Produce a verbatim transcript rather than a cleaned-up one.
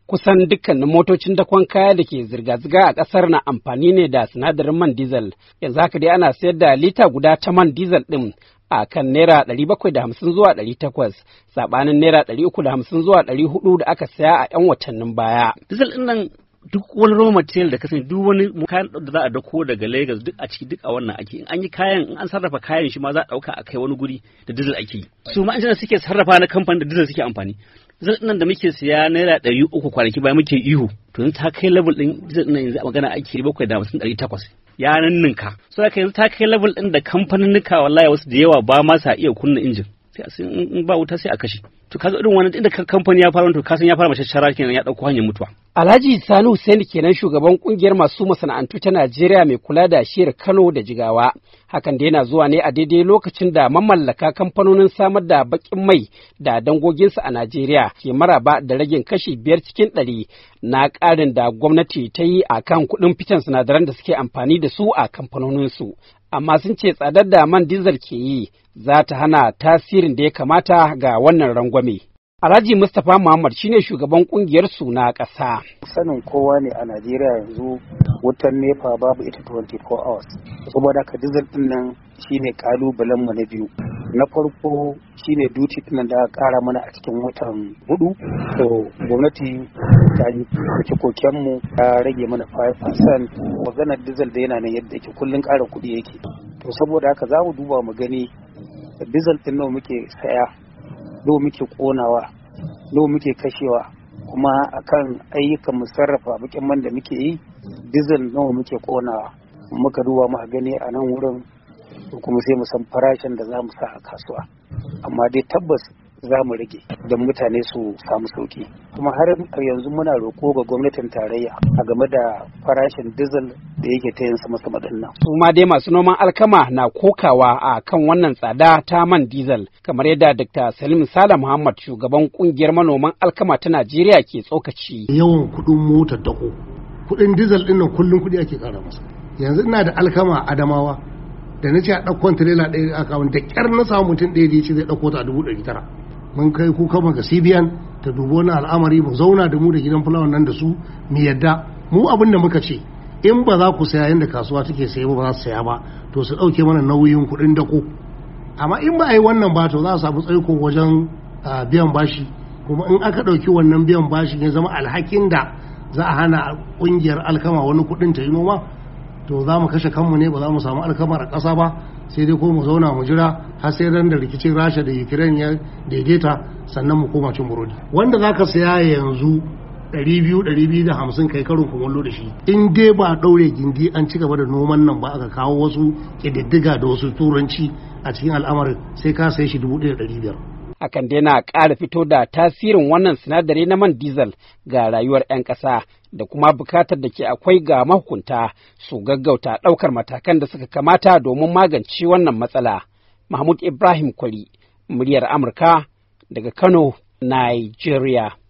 Kusan dukkanin motocin dakon kaya da ke zirga-zirga a ƙasar na amfani ne da sinadarin man diesel. Yanzu haka dai ana sayar da lita guda ta man diesel ɗin a kan naira ɗari bakwai da hamsin zuwa ɗari takwas, saɓanin naira ɗari uku da hamsin zuwa ɗari hudu da aka saya a 'yan watannin baya. Diesel ɗin nan duk wani raw material da kasance duk wani kayan da za a dako daga Lagos duk a ciki duk a wannan ake. In an yi kayan in an sarrafa kayan shi ma za a ɗauka a kai wani guri da diesel ake yi. Su ma injina suke sarrafa na kamfanin da diesel suke amfani. Diesel ɗin nan da muke siya naira ɗari uku kwanaki bayan muke ihu. To yanzu ta kai level ɗin diesel ɗin nan yanzu a magana ake bakwai da hamsin ɗari takwas. Ya ninninka. So haka yanzu ta kai level ɗin da kamfaninnika wallahi wasu da yawa ba ma sa iya kunna injin. Sai in ba wuta sai a kashe. To kaga irin wannan inda kamfani ya fara to kasan ya fara mace shara kenan ya dauko hanyar mutuwa. Alhaji Sani Hussein kenan shugaban kungiyar masu masana'antu ta Najeriya mai kula da shiyar Kano da Jigawa. Hakan da yana zuwa ne a daidai lokacin da mamallaka kamfanonin samar da bakin mai da dangoginsu a Najeriya ke maraba da ragin kashi biyar cikin ɗari na ƙarin da gwamnati ta yi a kan kuɗin fitan sinadaran da suke amfani da su a kamfanoninsu. Amma sun ce tsadar da man diesel ke yi za ta hana tasirin da ya kamata ga wannan rangwame. Alhaji Mustapha Muhammad shine shugaban kungiyar su na ƙasa. Sanin kowa ne a Najeriya yanzu wutar nefa babu ita twenty-four hours. Saboda ka diesel din nan shine kalubalen mu na biyu. Na farko shine duty din da aka kara mana a cikin watan hudu. To gwamnati ta yi koken mu ta rage mana five percent. Maganar diesel da yana nan yadda yake kullun ƙara kuɗi yake. To saboda haka za mu duba mu gani diesel din nawa muke saya, nawa muke konawa, nawa muke kashewa, kuma akan ayyukan mu sarrafa bakin man da muke yi diesel nawa muke konawa. Muka duba mu gani a nan wurin kuma sai mu san farashin da za mu sa a kasuwa, amma dai tabbas za mu rage don mutane su samu sauki. Kuma har yanzu muna roƙo ga gwamnatin tarayya a game da farashin diesel da yake ta yin sama sama din nan. Su ma dai masu noman alkama na kokawa a kan wannan tsada ta man diesel, kamar yadda Dokta Salim Sala Muhammad shugaban kungiyar manoman alkama ta Najeriya ke tsokaci. Yawan kuɗin motar dako, kuɗin diesel din nan kullum kuɗi ake ƙara masa. Yanzu ina da alkama Adamawa da na ce a ɗaukon tirela ɗaya a kawun da ƙyar na samu mutum ɗaya da ya ce zai ɗauko ta a dubu ɗari tara. Mun kai kuka ga C B N ta dubo wani al'amari mu zauna da mu da gidan fulawan nan da su mu yadda mu abin da muka ce in ba za ku saya yadda kasuwa take saye ba za su saya ba to su ɗauke mana nauyin kuɗin dako. Amma in ba a yi wannan ba to za a samu tsaiko wajen biyan bashi, kuma in aka ɗauki wannan biyan bashi ya zama alhakin da za a hana ƙungiyar alkama wani kuɗin ta yi noma, to za mu kashe kanmu ne, ba za mu samu alkamar a ƙasa ba, sai dai ko mu zauna mu jira har sai ran da rikicin Rasha da Ukraine ya daidaita sannan mu koma cin burodi. Wanda zaka saya yanzu ɗari biyu ɗari biyu da hamsin kai karin kumallo da shi, in dai ba ɗaure gindi an ci gaba da noman nan ba aka kawo wasu ƙididdiga da wasu turanci a cikin al'amarin sai ka sai shi dubu ɗaya da ɗari biyar. Hakan dai na ƙara fito da tasirin wannan sinadari na man diesel ga rayuwar 'yan ƙasa da kuma bukatar da ke akwai ga mahukunta su gaggauta ɗaukar matakan da suka kamata domin magance wannan matsala. Mahmud Ibrahim Kwari, muryar Amurka daga Kano, Nigeria.